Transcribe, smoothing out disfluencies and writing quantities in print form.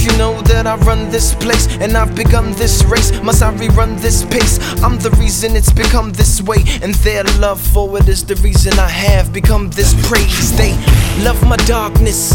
you know that I run this place and I've begun this race? Must I rerun this pace? I'm the reason it's become this way, and their love for it is the reason I have become this praise. They love my darkness,